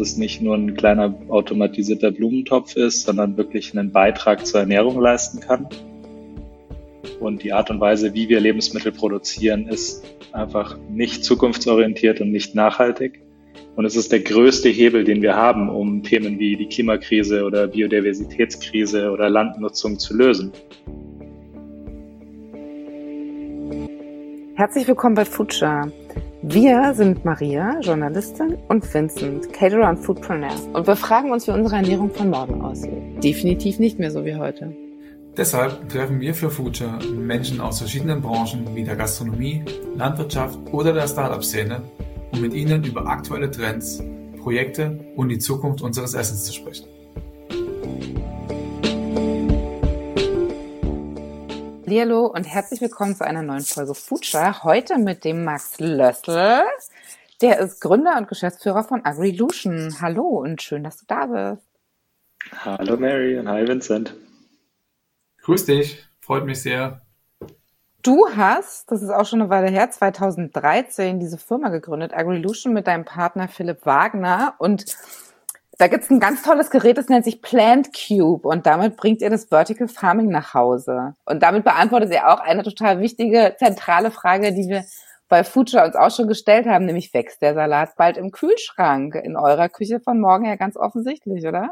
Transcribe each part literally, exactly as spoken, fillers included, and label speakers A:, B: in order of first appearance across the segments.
A: es nicht nur ein kleiner automatisierter Blumentopf ist, sondern wirklich einen Beitrag zur Ernährung leisten kann. Und die Art und Weise, wie wir Lebensmittel produzieren, ist einfach nicht zukunftsorientiert und nicht nachhaltig. Und es ist der größte Hebel, den wir haben, um Themen wie die Klimakrise oder Biodiversitätskrise oder Landnutzung zu lösen.
B: Herzlich willkommen bei Foodshare. Wir sind Maria, Journalistin, und Vincent, Caterer und Foodpreneur. Und wir fragen uns, wie unsere Ernährung von morgen aussieht. Definitiv nicht mehr so wie heute.
C: Deshalb treffen wir für Foodshare Menschen aus verschiedenen Branchen wie der Gastronomie, Landwirtschaft oder der Startup-Szene, um mit ihnen über aktuelle Trends, Projekte und die Zukunft unseres Essens zu sprechen.
B: Hallo und herzlich willkommen zu einer neuen Folge Foodshare. Heute mit dem Max Lössl. Der ist Gründer und Geschäftsführer von Agrilution. Hallo und schön, dass du da bist.
A: Hallo Mary und hi Vincent.
C: Grüß dich, freut mich sehr.
B: Du hast, das ist auch schon eine Weile her, zweitausenddreizehn diese Firma gegründet, Agrilution, mit deinem Partner Philipp Wagner. Und da gibt's ein ganz tolles Gerät, das nennt sich Plant Cube. Und damit bringt ihr das Vertical Farming nach Hause. Und damit beantwortet ihr auch eine total wichtige, zentrale Frage, die wir bei Foodshare uns auch schon gestellt haben, nämlich wächst der Salat bald im Kühlschrank? In eurer Küche von morgen ja ganz offensichtlich, oder?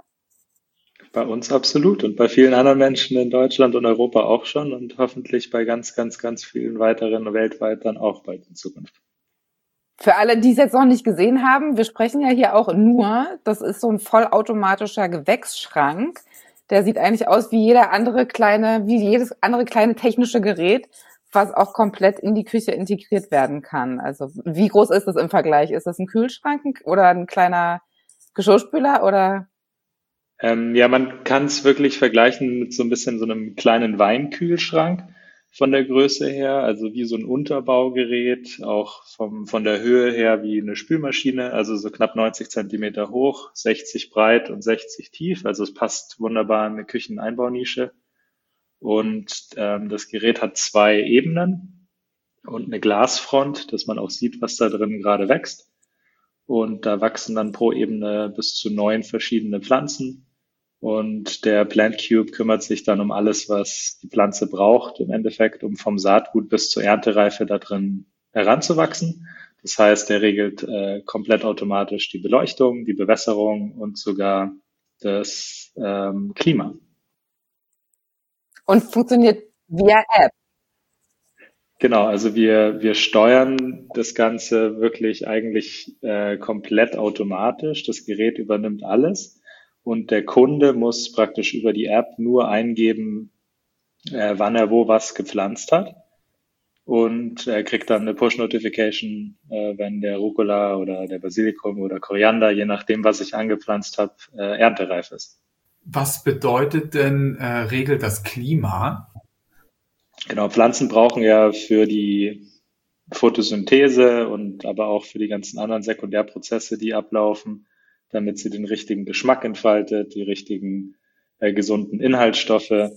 A: Bei uns absolut und bei vielen anderen Menschen in Deutschland und Europa auch schon und hoffentlich bei ganz, ganz, ganz vielen weiteren weltweit dann auch bald in Zukunft.
B: Für alle, die es jetzt noch nicht gesehen haben, wir sprechen ja hier auch nur, das ist so ein vollautomatischer Gewächsschrank. Der sieht eigentlich aus wie jeder andere kleine, wie jedes andere kleine technische Gerät, was auch komplett in die Küche integriert werden kann. Also wie groß ist das im Vergleich? Ist das ein Kühlschrank oder ein kleiner Geschirrspüler oder?
A: Ähm, ja, man kann es wirklich vergleichen mit so ein bisschen so einem kleinen Weinkühlschrank von der Größe her, also wie so ein Unterbaugerät, auch vom, von der Höhe her wie eine Spülmaschine, also so knapp neunzig Zentimeter hoch, sechzig breit und sechzig tief, also es passt wunderbar in eine Kücheneinbaunische. Und ähm, das Gerät hat zwei Ebenen und eine Glasfront, dass man auch sieht, was da drin gerade wächst. Und da wachsen dann pro Ebene bis zu neun verschiedene Pflanzen. Und der Plant Cube kümmert sich dann um alles, was die Pflanze braucht, im Endeffekt, um vom Saatgut bis zur Erntereife da drin heranzuwachsen. Das heißt, er regelt äh, komplett automatisch die Beleuchtung, die Bewässerung und sogar das ähm, Klima.
B: Und funktioniert via App.
A: Genau, also wir, wir steuern das Ganze wirklich eigentlich äh, komplett automatisch. Das Gerät übernimmt alles. Und der Kunde muss praktisch über die App nur eingeben, äh, wann er wo was gepflanzt hat. Und er kriegt dann eine Push-Notification, äh, wenn der Rucola oder der Basilikum oder Koriander, je nachdem, was ich angepflanzt habe, äh, erntereif ist.
C: Was bedeutet denn, äh, regelt das Klima?
A: Genau, Pflanzen brauchen ja für die Photosynthese und aber auch für die ganzen anderen Sekundärprozesse, die ablaufen, damit sie den richtigen Geschmack entfaltet, die richtigen äh, gesunden Inhaltsstoffe,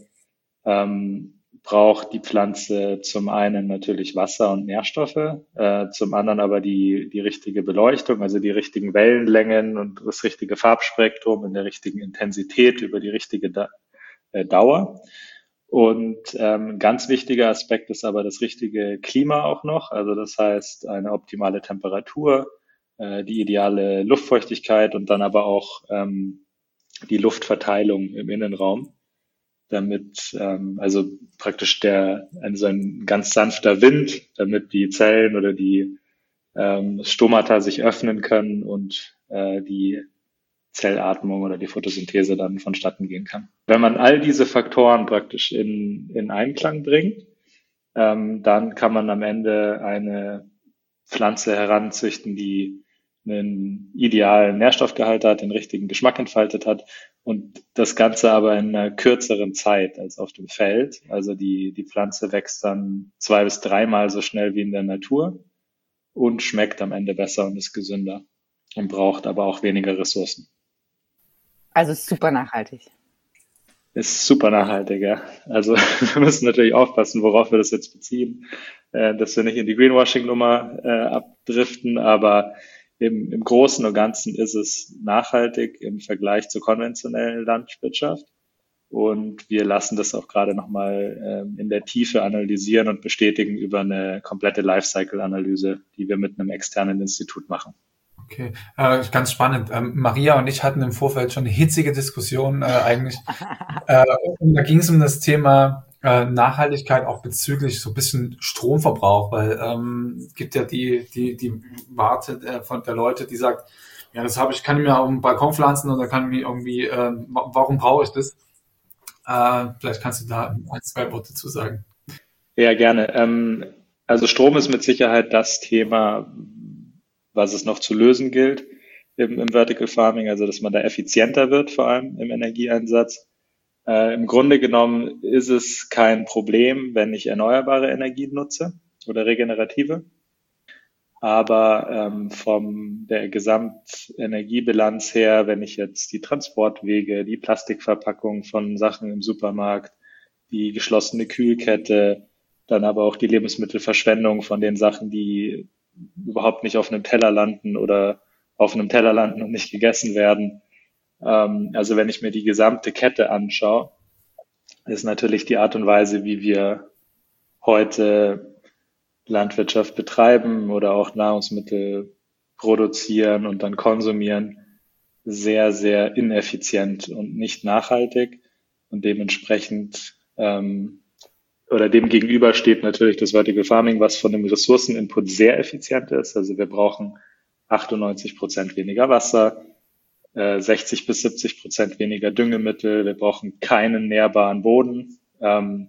A: ähm, braucht die Pflanze zum einen natürlich Wasser und Nährstoffe, äh, zum anderen aber die, die richtige Beleuchtung, also die richtigen Wellenlängen und das richtige Farbspektrum in der richtigen Intensität über die richtige da äh, Dauer. Und ähm, ein ganz wichtiger Aspekt ist aber das richtige Klima auch noch, also das heißt eine optimale Temperatur, die ideale Luftfeuchtigkeit und dann aber auch ähm, die Luftverteilung im Innenraum, damit ähm, also praktisch der also ein ganz sanfter Wind, damit die Zellen oder die ähm, Stomata sich öffnen können und äh, die Zellatmung oder die Photosynthese dann vonstatten gehen kann. Wenn man all diese Faktoren praktisch in, in Einklang bringt, ähm, dann kann man am Ende eine Pflanze heranzüchten, die einen idealen Nährstoffgehalt hat, den richtigen Geschmack entfaltet hat und das Ganze aber in einer kürzeren Zeit als auf dem Feld. Also die, die Pflanze wächst dann zwei bis dreimal so schnell wie in der Natur und schmeckt am Ende besser und ist gesünder und braucht aber auch weniger Ressourcen.
B: Also ist super nachhaltig.
A: Ist super nachhaltig, ja. Also wir müssen natürlich aufpassen, worauf wir das jetzt beziehen, äh, dass wir nicht in die Greenwashing-Nummer äh, abdriften, aber im, im Großen und Ganzen ist es nachhaltig im Vergleich zur konventionellen Landwirtschaft. Und wir lassen das auch gerade nochmal ähm, in der Tiefe analysieren und bestätigen über eine komplette Lifecycle-Analyse, die wir mit einem externen Institut machen.
C: Okay, äh, ganz spannend. Ähm, Maria und ich hatten im Vorfeld schon eine hitzige Diskussion äh, eigentlich. äh, und da ging es um das Thema äh, Nachhaltigkeit auch bezüglich so ein bisschen Stromverbrauch, weil ähm, es gibt ja die die die Warte äh, von der Leute, die sagt, ja, das habe ich, kann ich mir auf dem Balkon pflanzen oder kann ich mir irgendwie, äh, warum brauche ich das? Äh, vielleicht kannst du da ein, zwei Worte zu sagen.
A: Ja, gerne. Ähm, also Strom ist mit Sicherheit das Thema, was es noch zu lösen gilt im, im Vertical Farming, also dass man da effizienter wird, vor allem im Energieeinsatz. Äh, Im Grunde genommen ist es kein Problem, wenn ich erneuerbare Energien nutze oder regenerative. Aber ähm, von der Gesamtenergiebilanz her, wenn ich jetzt die Transportwege, die Plastikverpackung von Sachen im Supermarkt, die geschlossene Kühlkette, dann aber auch die Lebensmittelverschwendung von den Sachen, die überhaupt nicht auf einem Teller landen oder auf einem Teller landen und nicht gegessen werden. Ähm, also wenn ich mir die gesamte Kette anschaue, ist natürlich die Art und Weise, wie wir heute Landwirtschaft betreiben oder auch Nahrungsmittel produzieren und dann konsumieren, sehr, sehr ineffizient und nicht nachhaltig. Und dementsprechend ähm, oder dem gegenüber steht natürlich das Vertical Farming, was von dem Ressourceninput sehr effizient ist. Also wir brauchen achtundneunzig Prozent weniger Wasser, äh, sechzig bis siebzig Prozent weniger Düngemittel. Wir brauchen keinen nährbaren Boden ähm,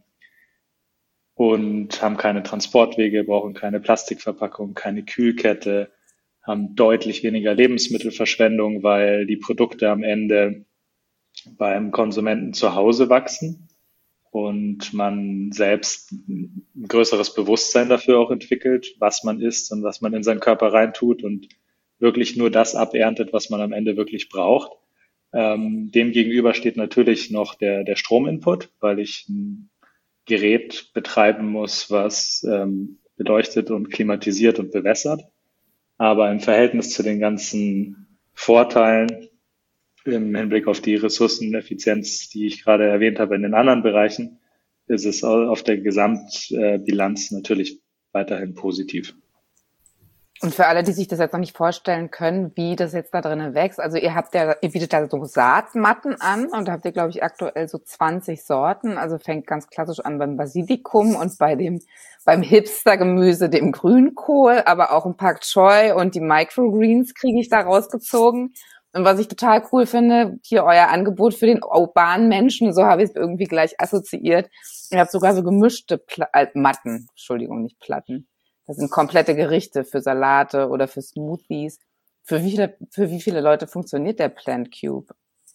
A: und haben keine Transportwege, brauchen keine Plastikverpackung, keine Kühlkette, haben deutlich weniger Lebensmittelverschwendung, weil die Produkte am Ende beim Konsumenten zu Hause wachsen und man selbst ein größeres Bewusstsein dafür auch entwickelt, was man isst und was man in seinen Körper reintut und wirklich nur das aberntet, was man am Ende wirklich braucht. Ähm, dem gegenüber steht natürlich noch der, der Strominput, weil ich ein Gerät betreiben muss, was ähm, beleuchtet und klimatisiert und bewässert. Aber im Verhältnis zu den ganzen Vorteilen im Hinblick auf die Ressourceneffizienz, die ich gerade erwähnt habe in den anderen Bereichen, ist es auf der Gesamtbilanz natürlich weiterhin positiv.
B: Und für alle, die sich das jetzt noch nicht vorstellen können, wie das jetzt da drinnen wächst, also ihr habt ja, ihr bietet da so Saatmatten an und da habt ihr, glaube ich, aktuell so zwanzig Sorten, also fängt ganz klassisch an beim Basilikum und bei dem, beim Hipster-Gemüse, dem Grünkohl, aber auch ein Pak Choi und die Microgreens kriege ich da rausgezogen. Und was ich total cool finde, hier euer Angebot für den urbanen Menschen, so habe ich es irgendwie gleich assoziiert. Ihr habt sogar so gemischte Pla- äh, Matten, Entschuldigung, nicht Platten. Das sind komplette Gerichte für Salate oder für Smoothies. Für wie viele, für wie viele Leute funktioniert der Plant Cube?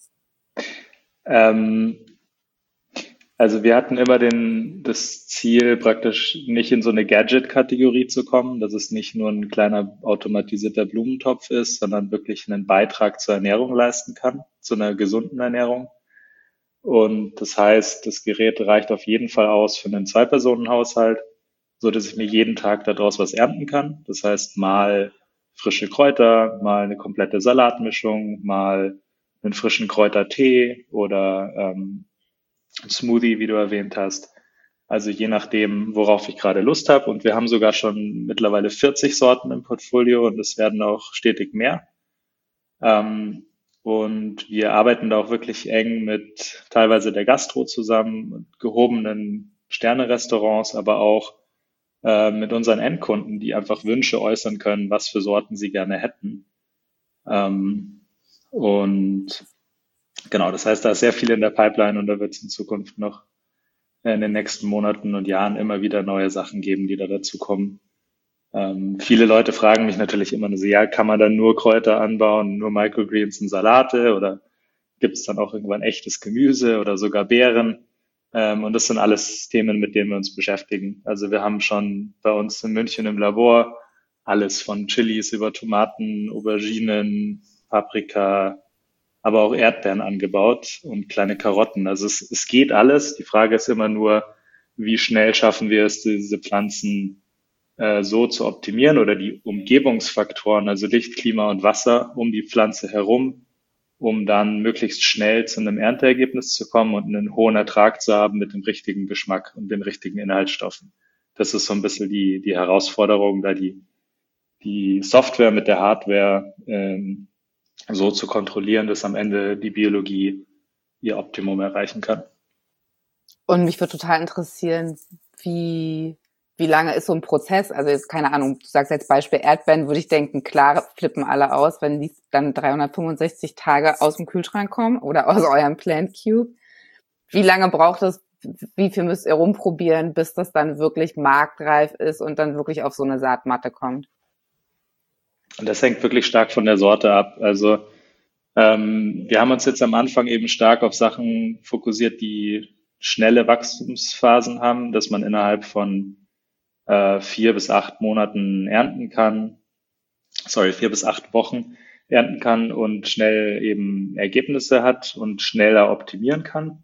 A: Ähm, also wir hatten immer den, das Ziel, praktisch nicht in so eine Gadget-Kategorie zu kommen, dass es nicht nur ein kleiner automatisierter Blumentopf ist, sondern wirklich einen Beitrag zur Ernährung leisten kann, zu einer gesunden Ernährung. Und das heißt, das Gerät reicht auf jeden Fall aus für einen Zwei-Personen-Haushalt, so dass ich mir jeden Tag daraus was ernten kann. Das heißt, mal frische Kräuter, mal eine komplette Salatmischung, mal einen frischen Kräutertee oder ähm, Smoothie, wie du erwähnt hast. Also je nachdem, worauf ich gerade Lust habe. Und wir haben sogar schon mittlerweile vierzig Sorten im Portfolio und es werden auch stetig mehr. Ähm, und wir arbeiten da auch wirklich eng mit teilweise der Gastro zusammen, mit gehobenen Sterne-Restaurants, aber auch äh, mit unseren Endkunden, die einfach Wünsche äußern können, was für Sorten sie gerne hätten. Ähm, und genau, das heißt, da ist sehr viel in der Pipeline und da wird es in Zukunft noch in den nächsten Monaten und Jahren immer wieder neue Sachen geben, die da dazu kommen. Ähm, viele Leute fragen mich natürlich immer nur so, ja, kann man dann nur Kräuter anbauen, nur Microgreens und Salate oder gibt es dann auch irgendwann echtes Gemüse oder sogar Beeren? Ähm, und das sind alles Themen, mit denen wir uns beschäftigen. Also wir haben schon bei uns in München im Labor alles von Chilis über Tomaten, Auberginen, Paprika, aber auch Erdbeeren angebaut und kleine Karotten. Also es, es geht alles. Die Frage ist immer nur, wie schnell schaffen wir es, diese Pflanzen äh, so zu optimieren oder die Umgebungsfaktoren, also Licht, Klima und Wasser um die Pflanze herum, um dann möglichst schnell zu einem Ernteergebnis zu kommen und einen hohen Ertrag zu haben mit dem richtigen Geschmack und den richtigen Inhaltsstoffen. Das ist so ein bisschen die, die Herausforderung, da die, die Software mit der Hardware ähm, so zu kontrollieren, dass am Ende die Biologie ihr Optimum erreichen kann.
B: Und mich würde total interessieren, wie, wie lange ist so ein Prozess? Also jetzt, keine Ahnung, du sagst jetzt Beispiel Erdbeeren, würde ich denken, klar flippen alle aus, wenn die dann dreihundertfünfundsechzig Tage aus dem Kühlschrank kommen oder aus eurem Plant Cube. Wie lange braucht es, wie viel müsst ihr rumprobieren, bis das dann wirklich marktreif ist und dann wirklich auf so eine Saatmatte kommt?
A: Und das hängt wirklich stark von der Sorte ab. Also ähm, wir haben uns jetzt am Anfang eben stark auf Sachen fokussiert, die schnelle Wachstumsphasen haben, dass man innerhalb von äh, vier bis acht Monaten ernten kann, sorry, vier bis acht Wochen ernten kann und schnell eben Ergebnisse hat und schneller optimieren kann.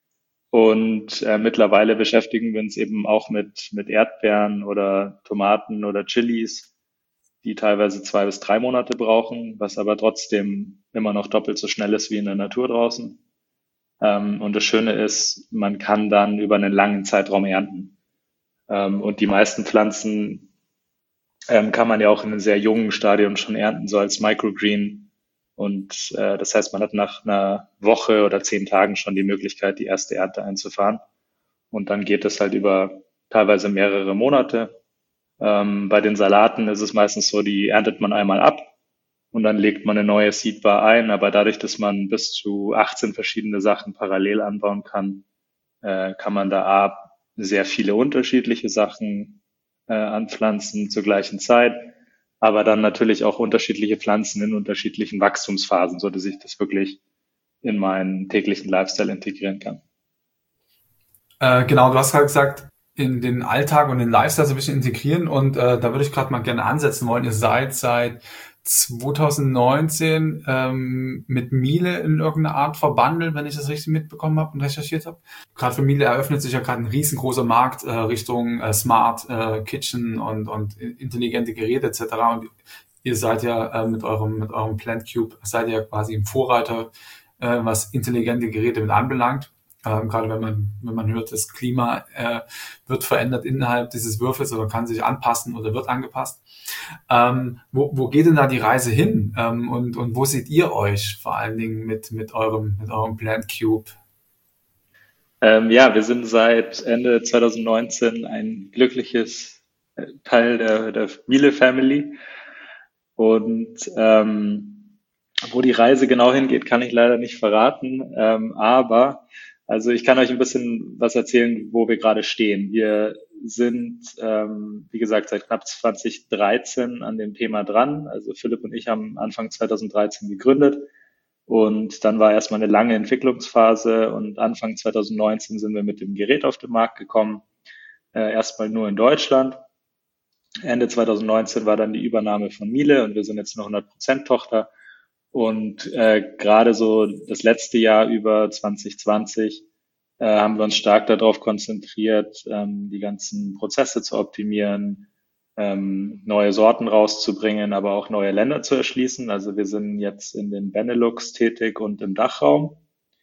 A: Und äh, mittlerweile beschäftigen wir uns eben auch mit, mit Erdbeeren oder Tomaten oder Chilis, die teilweise zwei bis drei Monate brauchen, was aber trotzdem immer noch doppelt so schnell ist wie in der Natur draußen. Ähm, und das Schöne ist, man kann dann über einen langen Zeitraum ernten. Ähm, und die meisten Pflanzen ähm, kann man ja auch in einem sehr jungen Stadium schon ernten, so als Microgreen. Und äh, das heißt, man hat nach einer Woche oder zehn Tagen schon die Möglichkeit, die erste Ernte einzufahren. Und dann geht es halt über teilweise mehrere Monate. Ähm, bei den Salaten ist es meistens so, die erntet man einmal ab und dann legt man eine neue Seedbar ein. Aber dadurch, dass man bis zu achtzehn verschiedene Sachen parallel anbauen kann, äh, kann man da A, sehr viele unterschiedliche Sachen äh, anpflanzen zur gleichen Zeit, aber dann natürlich auch unterschiedliche Pflanzen in unterschiedlichen Wachstumsphasen, so dass ich das wirklich in meinen täglichen Lifestyle integrieren kann.
C: Äh, genau, du hast gerade gesagt, in den Alltag und den Lifestyle so ein bisschen integrieren und äh, da würde ich gerade mal gerne ansetzen wollen. Ihr seid seit zwanzig neunzehn ähm, mit Miele in irgendeiner Art verbandelt, wenn ich das richtig mitbekommen habe und recherchiert habe. Gerade für Miele eröffnet sich ja gerade ein riesengroßer Markt äh, Richtung äh, Smart äh, Kitchen und und intelligente Geräte et cetera. Und ihr seid ja äh, mit eurem mit eurem Plant Cube seid ihr ja quasi im Vorreiter, äh, was intelligente Geräte mit anbelangt. Ähm, gerade wenn man wenn man hört, das Klima äh, wird verändert innerhalb dieses Würfels oder kann sich anpassen oder wird angepasst. Ähm, wo, wo geht denn da die Reise hin? Ähm, und, und wo seht ihr euch vor allen Dingen mit, mit eurem, mit eurem Plant Cube?
A: Ähm, ja, wir sind seit Ende zwanzig neunzehn ein glückliches äh, Teil der, der Miele Family. Und ähm, wo die Reise genau hingeht, kann ich leider nicht verraten. Ähm, aber also ich kann euch ein bisschen was erzählen, wo wir gerade stehen. Wir sind, ähm, wie gesagt, seit knapp zwanzig dreizehn an dem Thema dran. Also Philipp und ich haben Anfang zwanzig dreizehn gegründet und dann war erstmal eine lange Entwicklungsphase und Anfang zwanzig neunzehn sind wir mit dem Gerät auf den Markt gekommen, äh, erstmal nur in Deutschland. Ende zwanzig neunzehn war dann die Übernahme von Miele und wir sind jetzt eine hundert Prozent Tochter. Und äh, gerade so das letzte Jahr über zwanzig zwanzig äh, haben wir uns stark darauf konzentriert, ähm, die ganzen Prozesse zu optimieren, ähm, neue Sorten rauszubringen, aber auch neue Länder zu erschließen. Also wir sind jetzt in den Benelux tätig und im Dachraum.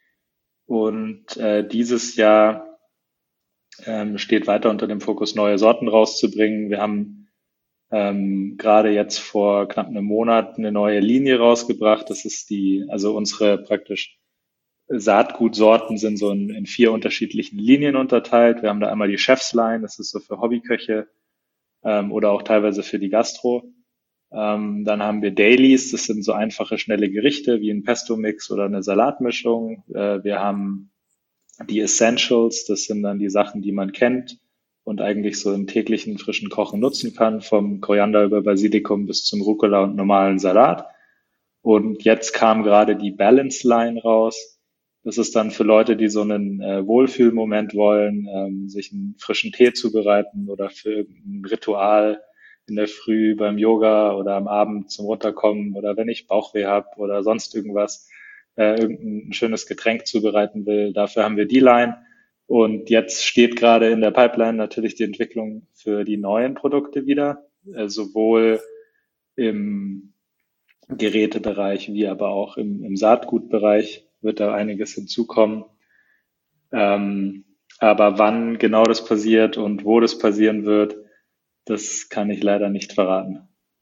A: Und äh, dieses Jahr ähm, steht weiter unter dem Fokus, neue Sorten rauszubringen. Wir haben ähm, gerade jetzt vor knapp einem Monat eine neue Linie rausgebracht. Das ist die, also unsere praktisch Saatgutsorten sind so in, in vier unterschiedlichen Linien unterteilt. Wir haben da einmal die Chefsline, das ist so für Hobbyköche ähm, oder auch teilweise für die Gastro. Ähm, dann haben wir Dailies, das sind so einfache, schnelle Gerichte wie ein Pesto-Mix oder eine Salatmischung. Äh, wir haben die Essentials, das sind dann die Sachen, die man kennt und eigentlich so im täglichen frischen Kochen nutzen kann, vom Koriander über Basilikum bis zum Rucola und normalen Salat. Und jetzt kam gerade die Balance Line raus. Das ist dann für Leute, die so einen äh, Wohlfühlmoment wollen, ähm, sich einen frischen Tee zubereiten oder für irgendein Ritual in der Früh beim Yoga oder am Abend zum Runterkommen oder wenn ich Bauchweh habe oder sonst irgendwas, äh, irgendein schönes Getränk zubereiten will. Dafür haben wir die Line. Und jetzt steht gerade in der Pipeline natürlich die Entwicklung für die neuen Produkte wieder, äh, sowohl im Gerätebereich wie aber auch im, im Saatgutbereich wird da einiges hinzukommen. Ähm, aber wann genau das passiert und wo das passieren wird, das kann ich leider nicht verraten.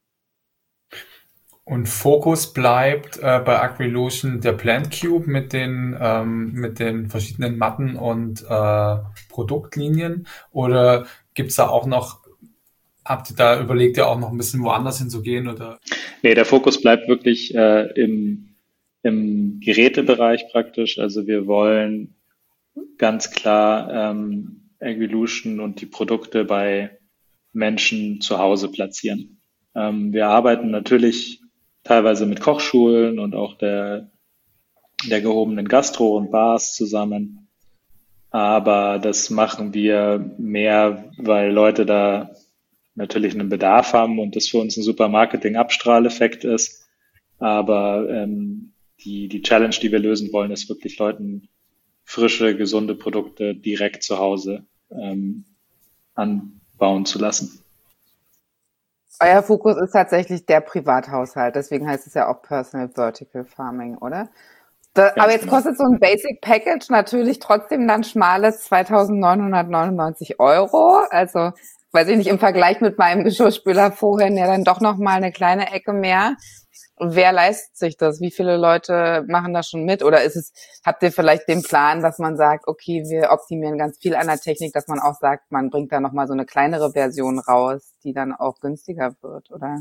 C: Und Fokus bleibt äh, bei Agrilution der Plant Cube mit den ähm, mit den verschiedenen Matten und äh, Produktlinien, oder gibt's da auch noch, habt ihr da überlegt, ihr auch noch ein bisschen woanders hinzugehen, oder?
A: Nee, der Fokus bleibt wirklich äh, im, im Gerätebereich praktisch. Also wir wollen ganz klar ähm, Agrilution und die Produkte bei Menschen zu Hause platzieren. Ähm, wir arbeiten natürlich teilweise mit Kochschulen und auch der, der gehobenen Gastro und Bars zusammen. Aber das machen wir mehr, weil Leute da natürlich einen Bedarf haben und das für uns ein super Marketing-Abstrahleffekt ist. Aber ähm, die, die Challenge, die wir lösen wollen, ist wirklich Leuten frische, gesunde Produkte direkt zu Hause ähm, anbauen zu lassen.
B: Euer Fokus ist tatsächlich der Privathaushalt, deswegen heißt es ja auch Personal Vertical Farming, oder? Da, aber jetzt
A: genau.
B: kostet so ein Basic Package natürlich trotzdem dann schmales zweitausendneunhundertneunundneunzig Euro. Also, weiß ich nicht, im Vergleich mit meinem Geschirrspüler vorhin ja dann doch nochmal eine kleine Ecke mehr. Wer leistet sich das? Wie viele Leute machen das schon mit? Oder ist es, habt ihr vielleicht den Plan, dass man sagt, okay, wir optimieren ganz viel an der Technik, dass man auch sagt, man bringt da nochmal so eine kleinere Version raus, die dann auch günstiger wird, oder?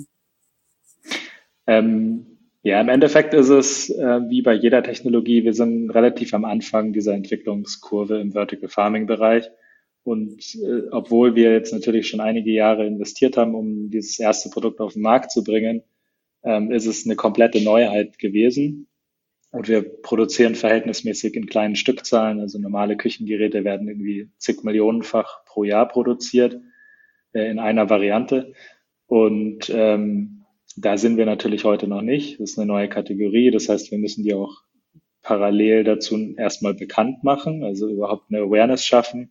A: Ähm, ja, im Endeffekt ist es äh, wie bei jeder Technologie, wir sind relativ am Anfang dieser Entwicklungskurve im Vertical Farming Bereich. Und äh, obwohl wir jetzt natürlich schon einige Jahre investiert haben, um dieses erste Produkt auf den Markt zu bringen, ähm, ist es eine komplette Neuheit gewesen. Und wir produzieren verhältnismäßig in kleinen Stückzahlen. Also normale Küchengeräte werden irgendwie zig Millionenfach pro Jahr produziert äh, in einer Variante. Und ähm, da sind wir natürlich heute noch nicht. Das ist eine neue Kategorie. Das heißt, wir müssen die auch parallel dazu erstmal bekannt machen, also überhaupt eine Awareness schaffen.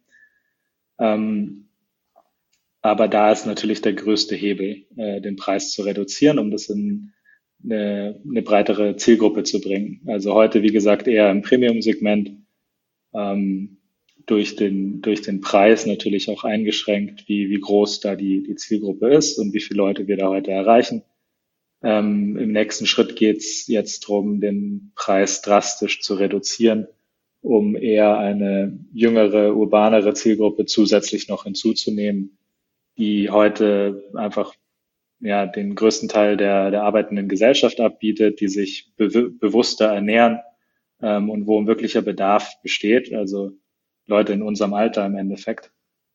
A: Ähm, aber da ist natürlich der größte Hebel, äh, den Preis zu reduzieren, um das in eine, eine breitere Zielgruppe zu bringen. Also heute, wie gesagt, eher im Premium-Segment, ähm, durch den, durch den Preis natürlich auch eingeschränkt, wie, wie groß da die, die Zielgruppe ist und wie viele Leute wir da heute erreichen. Ähm, im nächsten Schritt geht es jetzt darum, den Preis drastisch zu reduzieren, um eher eine jüngere, urbanere Zielgruppe zusätzlich noch hinzuzunehmen, die heute einfach ja den größten Teil der, der arbeitenden Gesellschaft abbietet, die sich be- bewusster ernähren ähm, und wo ein wirklicher Bedarf besteht, also Leute in unserem Alter im Endeffekt.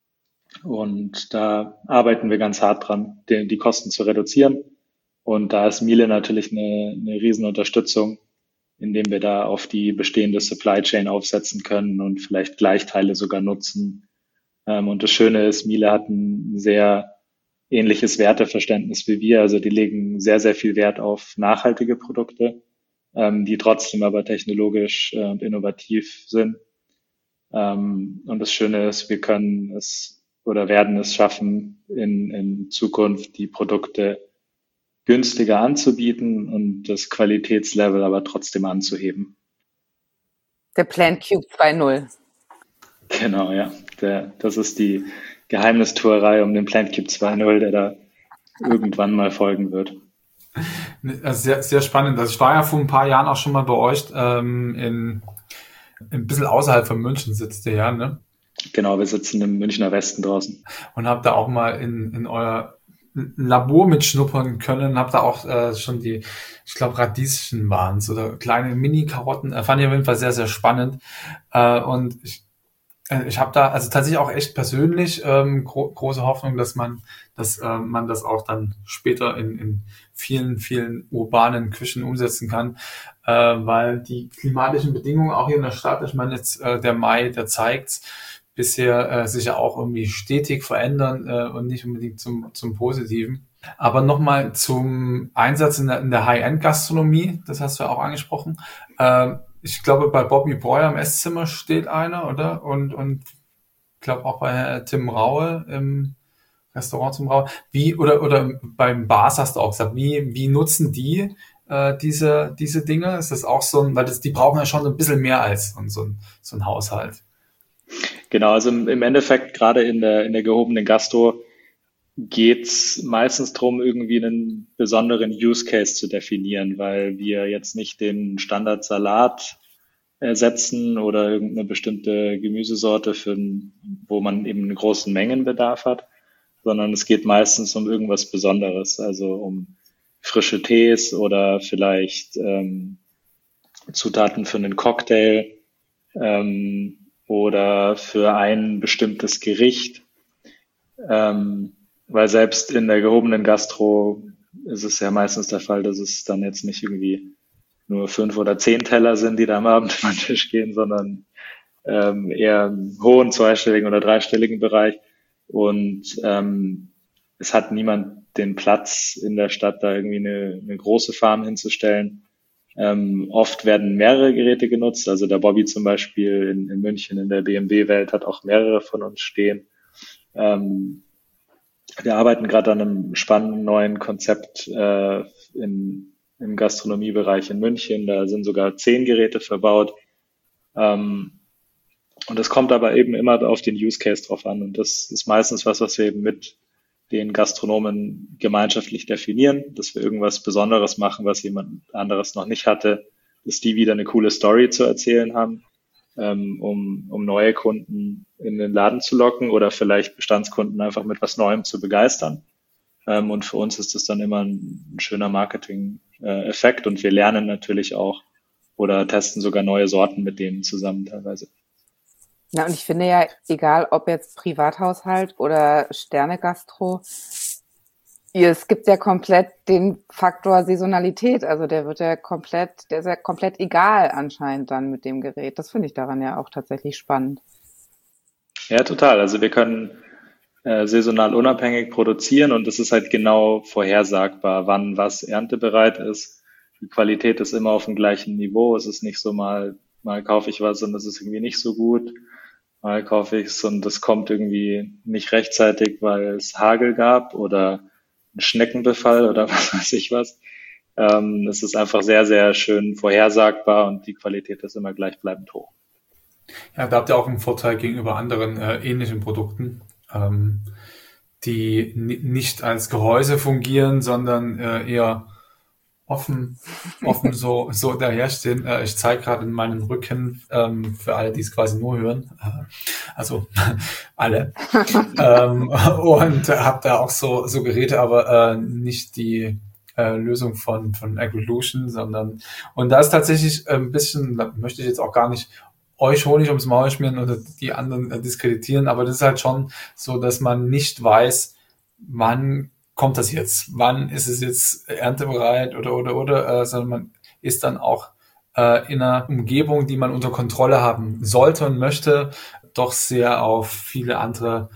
A: Und da arbeiten wir ganz hart dran, die, die Kosten zu reduzieren. Und da ist Miele natürlich eine, eine Riesenunterstützung, indem wir da auf die bestehende Supply Chain aufsetzen können und vielleicht Gleichteile sogar nutzen. Ähm, und das Schöne ist, Miele hat ein sehr ähnliches Werteverständnis wie wir. Also die legen sehr, sehr viel Wert auf nachhaltige Produkte, ähm, die trotzdem aber technologisch äh, und innovativ sind. Ähm, und das Schöne ist, wir können es oder werden es schaffen, in, in Zukunft die Produkte günstiger anzubieten und das Qualitätslevel aber trotzdem anzuheben.
B: Der Plant Cube zwei Punkt null.
A: Genau, ja. Der, das ist die Geheimnistuerei um den Plant Cube zwei Punkt null, der da irgendwann mal folgen wird.
C: Also sehr, sehr spannend. Also ich war ja vor ein paar Jahren auch schon mal bei euch ähm, in ein bisschen außerhalb von München sitzt ihr ja, ne?
A: Genau, wir sitzen im Münchner Westen draußen.
C: Und habt da auch mal in, in euer Labor mitschnuppern können, habt da auch äh, schon die, ich glaube Radieschen waren es oder kleine Mini-Karotten, äh, fand ich auf jeden Fall sehr, sehr spannend. Äh, und ich Ich habe da also tatsächlich auch echt persönlich ähm, gro- große Hoffnung, dass man, dass äh, man das auch dann später in, in vielen, vielen urbanen Küchen umsetzen kann, äh, weil die klimatischen Bedingungen auch hier in der Stadt, ich meine jetzt äh, der Mai, der zeigt's, bisher äh, sich ja auch irgendwie stetig verändern äh, und nicht unbedingt zum zum Positiven. Aber nochmal zum Einsatz in der, in der High-End-Gastronomie, das hast du ja auch angesprochen. Äh, ich glaube, bei Bobby Boyer im Esszimmer steht einer, oder? Und, und ich glaube auch bei Tim Raue im Restaurant Tim Raue. Wie, oder, oder beim Bars hast du auch gesagt, wie, wie nutzen die äh, diese, diese Dinge? Ist das auch so ein, weil das, die brauchen ja schon so ein bisschen mehr als so ein, so ein Haushalt.
A: Genau, also im im Endeffekt gerade in der, in der gehobenen Gastro geht's meistens drum, irgendwie einen besonderen Use Case zu definieren, weil wir jetzt nicht den Standardsalat ersetzen oder irgendeine bestimmte Gemüsesorte, für, ein- wo man eben einen großen Mengenbedarf hat, sondern es geht meistens um irgendwas Besonderes, also um frische Tees oder vielleicht ähm, Zutaten für einen Cocktail ähm, oder für ein bestimmtes Gericht. Ähm, weil selbst in der gehobenen Gastro ist es ja meistens der Fall, dass es dann jetzt nicht irgendwie nur fünf oder zehn Teller sind, die da am Abend über den Tisch gehen, sondern ähm, eher im hohen zweistelligen oder dreistelligen Bereich. Und ähm, es hat niemand den Platz in der Stadt, da irgendwie eine, eine große Farm hinzustellen. Ähm, oft werden mehrere Geräte genutzt. Also der Bobby zum Beispiel in, in München in der B M W-Welt hat auch mehrere von uns stehen. Ähm, Wir arbeiten gerade an einem spannenden neuen Konzept äh, in, im Gastronomiebereich in München. Da sind sogar zehn Geräte verbaut. Ähm, und es kommt aber eben immer auf den Use Case drauf an. Und das ist meistens was, was wir eben mit den Gastronomen gemeinschaftlich definieren, dass wir irgendwas Besonderes machen, was jemand anderes noch nicht hatte, dass die wieder eine coole Story zu erzählen haben, ähm, um, um neue Kunden in den Laden zu locken oder vielleicht Bestandskunden einfach mit was Neuem zu begeistern. Ähm, und für uns ist das dann immer ein, ein schöner Marketing-Effekt und wir lernen natürlich auch oder testen sogar neue Sorten mit denen zusammen teilweise.
B: Ja, und ich finde ja, egal ob jetzt Privathaushalt oder Sterne-Gastro, ihr- es gibt ja komplett den Faktor Saisonalität. Also der wird ja komplett, der ist ja komplett egal anscheinend dann mit dem Gerät. Das finde ich daran ja auch tatsächlich spannend.
A: Ja, total. Also wir können äh, saisonal unabhängig produzieren und es ist halt genau vorhersagbar, wann was erntebereit ist. Die Qualität ist immer auf dem gleichen Niveau. Es ist nicht so mal, mal kaufe ich was und es ist irgendwie nicht so gut. Mal kaufe ich es und es kommt irgendwie nicht rechtzeitig, weil es Hagel gab oder einen Schneckenbefall oder was weiß ich was. Ähm, es ist einfach sehr, sehr schön vorhersagbar und die Qualität ist immer gleichbleibend hoch.
C: Ja, da habt ihr auch einen Vorteil gegenüber anderen äh, ähnlichen Produkten, ähm, die ni- nicht als Gehäuse fungieren, sondern äh, eher offen, offen so, so daherstehen. Äh, ich zeige gerade in meinem Rücken, ähm, für alle, die es quasi nur hören, äh, also alle, ähm, und habe da auch so, so Geräte, aber äh, nicht die äh, Lösung von, von Agrilution, sondern, und da ist tatsächlich ein bisschen, da möchte ich jetzt auch gar nicht euch Honig ums Maul schmieren oder die anderen äh, diskreditieren, aber das ist halt schon so, dass man nicht weiß, wann kommt das jetzt? Wann ist es jetzt erntebereit oder oder oder, äh, sondern man ist dann auch äh, in einer Umgebung, die man unter Kontrolle haben sollte und möchte, doch sehr auf viele andere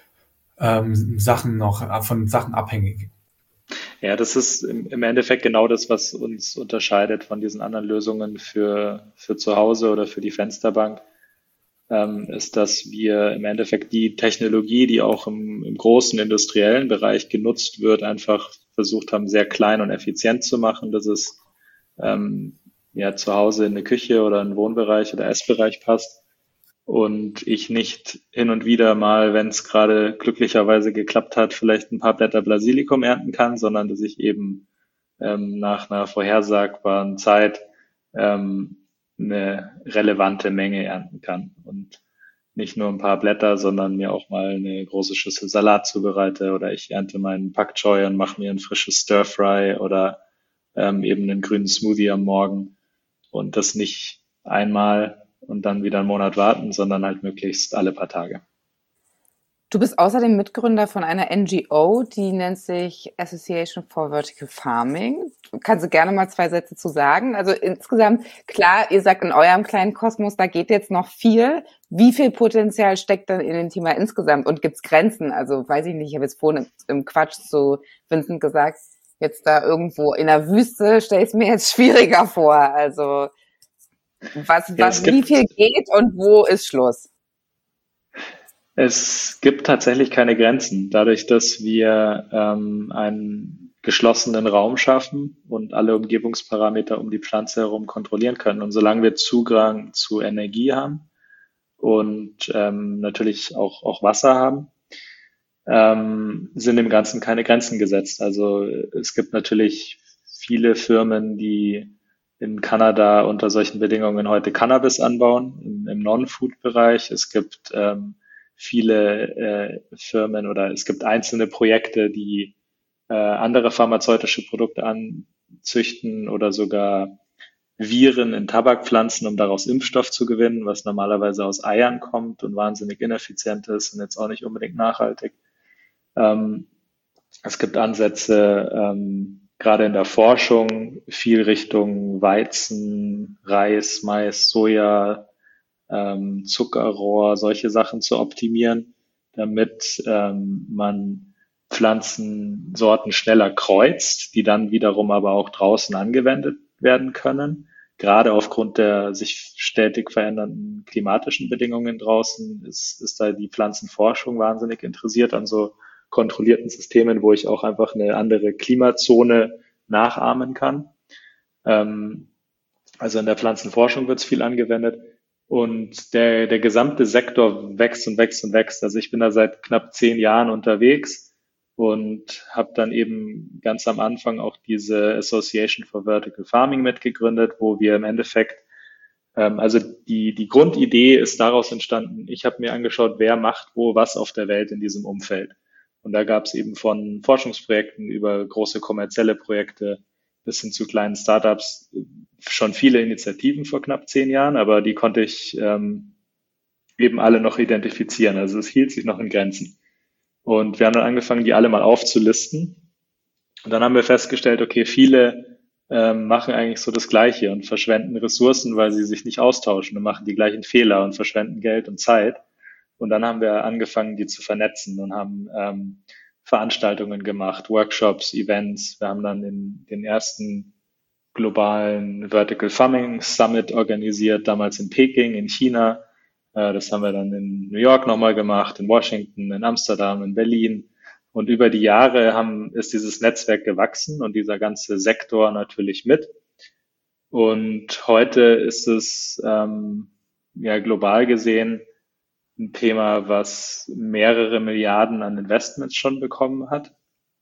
C: ähm, Sachen noch äh, von Sachen abhängig.
A: Ja, das ist im, im Endeffekt genau das, was uns unterscheidet von diesen anderen Lösungen für, für zu Hause oder für die Fensterbank, ähm, ist, dass wir im Endeffekt die Technologie, die auch im, im großen industriellen Bereich genutzt wird, einfach versucht haben, sehr klein und effizient zu machen, dass es ähm, ja zu Hause in eine Küche oder einen Wohnbereich oder Essbereich passt und ich nicht hin und wieder mal, wenn es gerade glücklicherweise geklappt hat, vielleicht ein paar Blätter Basilikum ernten kann, sondern dass ich eben ähm, nach einer vorhersagbaren Zeit ähm, eine relevante Menge ernten kann und nicht nur ein paar Blätter, sondern mir auch mal eine große Schüssel Salat zubereite oder ich ernte meinen Pak Choi und mache mir ein frisches Stir Fry oder ähm, eben einen grünen Smoothie am Morgen und das nicht einmal und dann wieder einen Monat warten, sondern halt möglichst alle paar Tage.
B: Du bist außerdem Mitgründer von einer N G O, die nennt sich Association for Vertical Farming. Kannst du gerne mal zwei Sätze zu sagen? Also insgesamt, klar, ihr sagt in eurem kleinen Kosmos, da geht jetzt noch viel. Wie viel Potenzial steckt dann in dem Thema insgesamt? Und gibt's Grenzen? Also weiß ich nicht, ich habe jetzt vorhin im Quatsch zu Vincent gesagt, jetzt da irgendwo in der Wüste stelle ich es mir jetzt schwieriger vor. Also Was,
A: Ja,
B: was,
A: es
B: wie
A: gibt,
B: viel geht und wo ist Schluss?
A: es gibt tatsächlich keine Grenzen. Dadurch, dass wir ähm, einen geschlossenen Raum schaffen und alle Umgebungsparameter um die Pflanze herum kontrollieren können. Und solange wir Zugang zu Energie haben und ähm, natürlich auch, auch Wasser haben, ähm, sind dem Ganzen keine Grenzen gesetzt. Also es gibt natürlich viele Firmen, die in Kanada unter solchen Bedingungen heute Cannabis anbauen, im, im Non-Food-Bereich. Es gibt ähm, viele äh, Firmen oder es gibt einzelne Projekte, die äh, andere pharmazeutische Produkte anzüchten oder sogar Viren in Tabakpflanzen, um daraus Impfstoff zu gewinnen, was normalerweise aus Eiern kommt und wahnsinnig ineffizient ist und jetzt auch nicht unbedingt nachhaltig. Ähm, Es gibt Ansätze, ähm, gerade in der Forschung, viel Richtung Weizen, Reis, Mais, Soja, ähm, Zuckerrohr, solche Sachen zu optimieren, damit ähm, man Pflanzensorten schneller kreuzt, die dann wiederum aber auch draußen angewendet werden können. Gerade aufgrund der sich stetig verändernden klimatischen Bedingungen draußen ist, ist da die Pflanzenforschung wahnsinnig interessiert an so kontrollierten Systemen, wo ich auch einfach eine andere Klimazone nachahmen kann. Ähm, also in der Pflanzenforschung wird es viel angewendet und der, der gesamte Sektor wächst und wächst und wächst. Also ich bin da seit knapp zehn Jahren unterwegs und habe dann eben ganz am Anfang auch diese Association for Vertical Farming mitgegründet, wo wir im Endeffekt, ähm, also die, die Grundidee ist daraus entstanden, ich habe mir angeschaut, wer macht wo was auf der Welt in diesem Umfeld. Und da gab es eben von Forschungsprojekten über große kommerzielle Projekte bis hin zu kleinen Startups schon viele Initiativen vor knapp zehn Jahren, aber die konnte ich ähm, eben alle noch identifizieren. Also es hielt sich noch in Grenzen. Und wir haben dann angefangen, die alle mal aufzulisten. Und dann haben wir festgestellt, okay, viele ähm, machen eigentlich so das Gleiche und verschwenden Ressourcen, weil sie sich nicht austauschen und machen die gleichen Fehler und verschwenden Geld und Zeit. Und dann haben wir angefangen, die zu vernetzen und haben ähm, Veranstaltungen gemacht, Workshops, Events. Wir haben dann in den ersten globalen Vertical Farming Summit organisiert, damals in Peking, in China. Äh, das haben wir dann in New York nochmal gemacht, in Washington, in Amsterdam, in Berlin. Und über die Jahre haben, ist dieses Netzwerk gewachsen und dieser ganze Sektor natürlich mit. Und heute ist es ähm, ja global gesehen ein Thema, was mehrere Milliarden an Investments schon bekommen hat,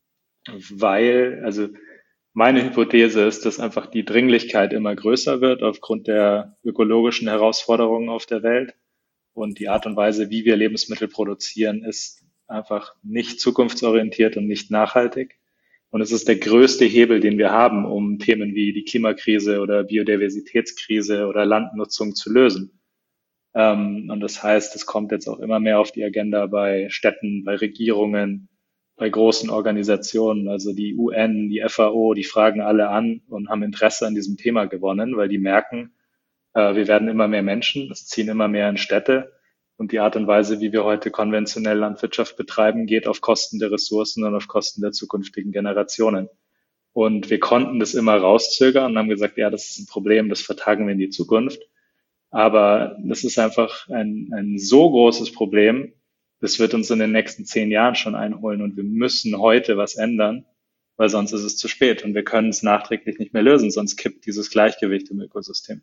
A: weil, also meine Hypothese ist, dass einfach die Dringlichkeit immer größer wird aufgrund der ökologischen Herausforderungen auf der Welt und die Art und Weise, wie wir Lebensmittel produzieren, ist einfach nicht zukunftsorientiert und nicht nachhaltig. Und es ist der größte Hebel, den wir haben, um Themen wie die Klimakrise oder Biodiversitätskrise oder Landnutzung zu lösen. Ähm, und das heißt, es kommt jetzt auch immer mehr auf die Agenda bei Städten, bei Regierungen, bei großen Organisationen, also die U N, die F A O, die fragen alle an und haben Interesse an diesem Thema gewonnen, weil die merken, äh, wir werden immer mehr Menschen, es ziehen immer mehr in Städte und die Art und Weise, wie wir heute konventionell Landwirtschaft betreiben, geht auf Kosten der Ressourcen und auf Kosten der zukünftigen Generationen. Und wir konnten das immer rauszögern und haben gesagt, ja, das ist ein Problem, das vertagen wir in die Zukunft. Aber das ist einfach ein, ein so großes Problem, das wird uns in den nächsten zehn Jahren schon einholen und wir müssen heute was ändern, weil sonst ist es zu spät und wir können es nachträglich nicht mehr lösen, sonst kippt dieses Gleichgewicht im Ökosystem.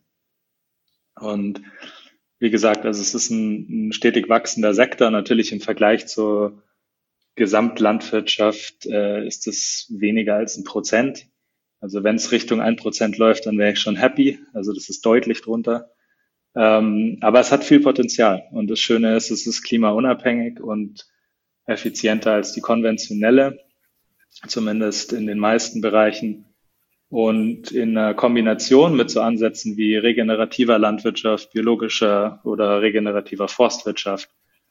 A: Und wie gesagt, also es ist ein, ein stetig wachsender Sektor, natürlich im Vergleich zur Gesamtlandwirtschaft äh, ist es weniger als ein Prozent. Also wenn es Richtung ein Prozent läuft, dann wäre ich schon happy, also das ist deutlich drunter. Ähm, aber es hat viel Potenzial und das Schöne ist, es ist klimaunabhängig und effizienter als die konventionelle, zumindest in den meisten Bereichen. Und in einer Kombination mit so Ansätzen wie regenerativer Landwirtschaft, biologischer oder regenerativer Forstwirtschaft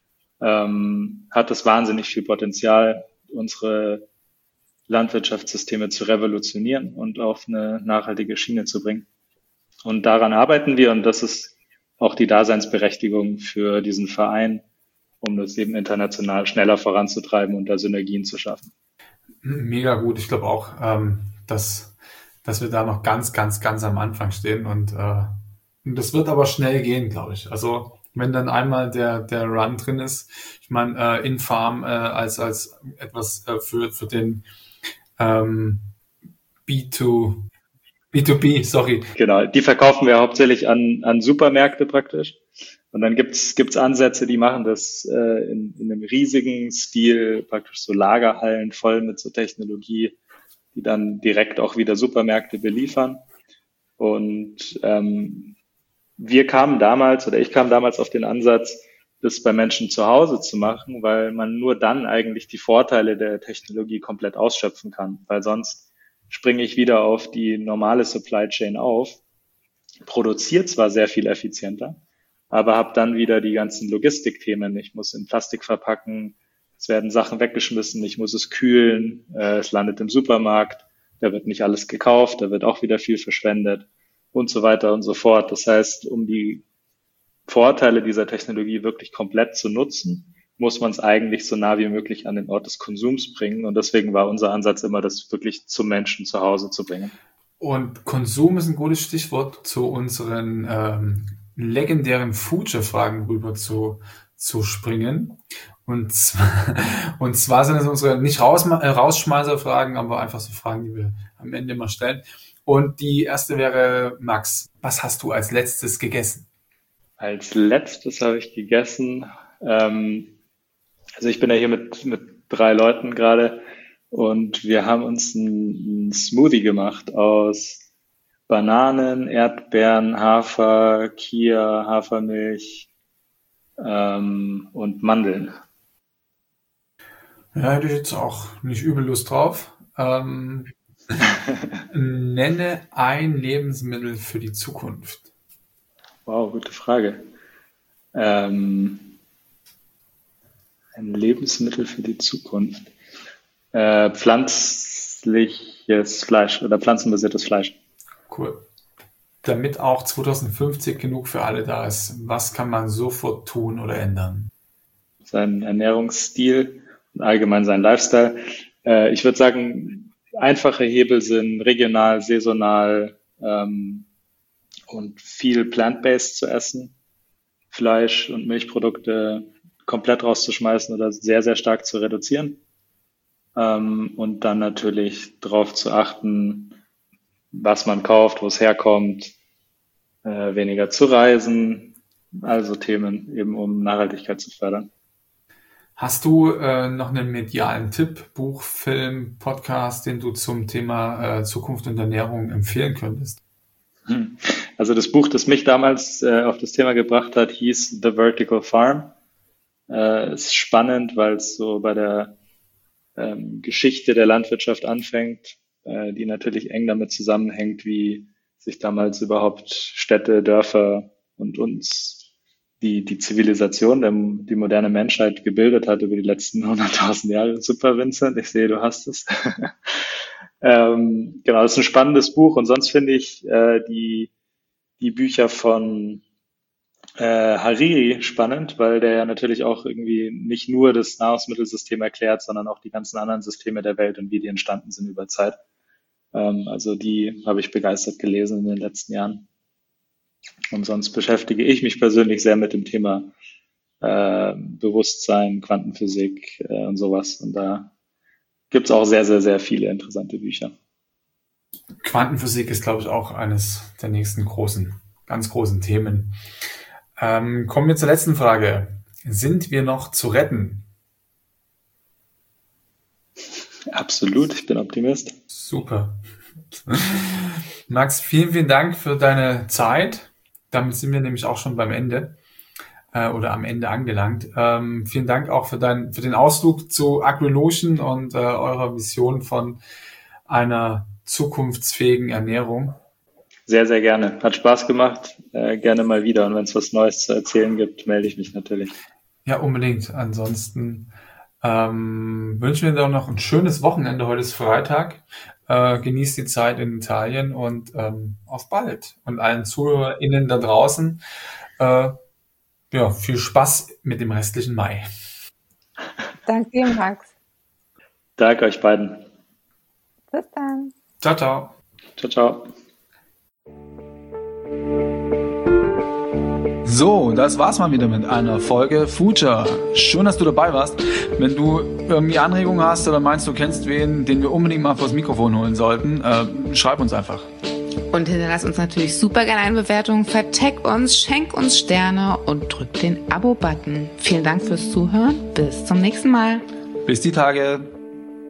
A: ähm, hat es wahnsinnig viel Potenzial, unsere Landwirtschaftssysteme zu revolutionieren und auf eine nachhaltige Schiene zu bringen. Und daran arbeiten wir und das ist auch die Daseinsberechtigung für diesen Verein, um das eben international schneller voranzutreiben und da Synergien zu schaffen.
C: Mega gut. Ich glaube auch, ähm, dass, dass wir da noch ganz, ganz, ganz am Anfang stehen und äh, Und das wird aber schnell gehen, glaube ich. Also wenn dann einmal der der Run drin ist, ich meine, äh, Infarm äh, als als etwas äh, für für den ähm, B zwei B zwei B, sorry.
A: Genau, die verkaufen wir hauptsächlich an, an Supermärkte praktisch. Und dann gibt's gibt's Ansätze, die machen das äh, in, in einem riesigen Stil, praktisch so Lagerhallen voll mit so Technologie, die dann direkt auch wieder Supermärkte beliefern. Und ähm, wir kamen damals, oder ich kam damals auf den Ansatz, das bei Menschen zu Hause zu machen, weil man nur dann eigentlich die Vorteile der Technologie komplett ausschöpfen kann. Weil sonst springe ich wieder auf die normale Supply Chain auf, produziere zwar sehr viel effizienter, aber habe dann wieder die ganzen Logistikthemen. Ich muss in Plastik verpacken, es werden Sachen weggeschmissen, ich muss es kühlen, äh, es landet im Supermarkt, da wird nicht alles gekauft, da wird auch wieder viel verschwendet und so weiter und so fort. Das heißt, um die Vorteile dieser Technologie wirklich komplett zu nutzen, muss man es eigentlich so nah wie möglich an den Ort des Konsums bringen. Und deswegen war unser Ansatz immer, das wirklich zum Menschen zu Hause zu bringen.
C: Und Konsum ist ein gutes Stichwort, zu unseren ähm, legendären Future-Fragen rüber zu, zu springen. Und zwar, und zwar sind es unsere nicht raus, äh, Rausschmeißer-Fragen, aber einfach so Fragen, die wir am Ende immer stellen. Und die erste wäre, Max, was hast du als letztes gegessen?
A: Als letztes habe ich gegessen, ähm, also ich bin ja hier mit, mit drei Leuten gerade und wir haben uns einen Smoothie gemacht aus Bananen, Erdbeeren, Hafer, Chia, Hafermilch ähm, und Mandeln.
C: Ja, hätte ich jetzt auch nicht übel Lust drauf. Ähm, nenne ein Lebensmittel für die Zukunft.
A: Wow, gute Frage. Ähm, ein Lebensmittel für die Zukunft. Äh, pflanzliches Fleisch oder pflanzenbasiertes Fleisch.
C: Cool. Damit auch zwanzig fünfzig genug für alle da ist, was kann man sofort tun oder ändern?
A: Sein Ernährungsstil und allgemein sein Lifestyle. Äh, ich würde sagen, einfache Hebel sind regional, saisonal ähm, und viel plant-based zu essen. Fleisch und Milchprodukte komplett rauszuschmeißen oder sehr, sehr stark zu reduzieren. Ähm, und dann natürlich darauf zu achten, was man kauft, wo es herkommt, äh, weniger zu reisen, also Themen eben, um Nachhaltigkeit zu fördern.
C: Hast du äh, noch einen medialen Tipp, Buch, Film, Podcast, den du zum Thema äh, Zukunft und Ernährung empfehlen könntest?
A: Hm. Also das Buch, das mich damals äh, auf das Thema gebracht hat, hieß The Vertical Farm. Äh, ist spannend, weil es so bei der ähm, Geschichte der Landwirtschaft anfängt, äh, die natürlich eng damit zusammenhängt, wie sich damals überhaupt Städte, Dörfer und uns die, die Zivilisation, der, die moderne Menschheit gebildet hat über die letzten hunderttausend Jahre. Super, Vincent, ich sehe, du hast es. ähm, genau, das ist ein spannendes Buch und sonst finde ich äh, die, die Bücher von äh, Hariri spannend, weil der ja natürlich auch irgendwie nicht nur das Nahrungsmittelsystem erklärt, sondern auch die ganzen anderen Systeme der Welt und wie die entstanden sind über Zeit. Ähm, also die habe ich begeistert gelesen in den letzten Jahren. Und sonst beschäftige ich mich persönlich sehr mit dem Thema äh, Bewusstsein, Quantenphysik äh, und sowas. Und da gibt es auch sehr, sehr, sehr viele interessante Bücher.
C: Quantenphysik ist, glaube ich, auch eines der nächsten großen, ganz großen Themen. Ähm, kommen wir zur letzten Frage. Sind wir noch zu retten?
A: Absolut, ich bin Optimist.
C: Super. Max, vielen, vielen Dank für deine Zeit. Damit sind wir nämlich auch schon beim Ende äh, oder am Ende angelangt. Ähm, vielen Dank auch für, dein, für den Ausflug zu AgriLotion und äh, eurer Vision von einer zukunftsfähigen Ernährung.
A: Sehr, sehr gerne. Hat Spaß gemacht. Äh, gerne mal wieder. Und wenn es was Neues zu erzählen gibt, melde ich mich natürlich.
C: Ja, unbedingt. Ansonsten ähm, wünschen wir dir noch ein schönes Wochenende. Heute ist Freitag. Äh, genießt die Zeit in Italien und ähm, auf bald. Und allen ZuhörerInnen da draußen äh, ja, viel Spaß mit dem restlichen Mai.
B: Danke dir, Max.
A: Danke euch beiden.
B: Bis dann.
C: Ciao, ciao.
A: Ciao, ciao.
C: So, das war's mal wieder mit einer Folge Future. Schön, dass du dabei warst. Wenn du irgendwie Anregungen hast oder meinst, du kennst wen, den wir unbedingt mal vors Mikrofon holen sollten, äh, schreib uns einfach.
B: Und hinterlass uns natürlich super gerne eine Bewertung, vertag uns, schenk uns Sterne und drück den Abo-Button. Vielen Dank fürs Zuhören. Bis zum nächsten Mal.
C: Bis die Tage.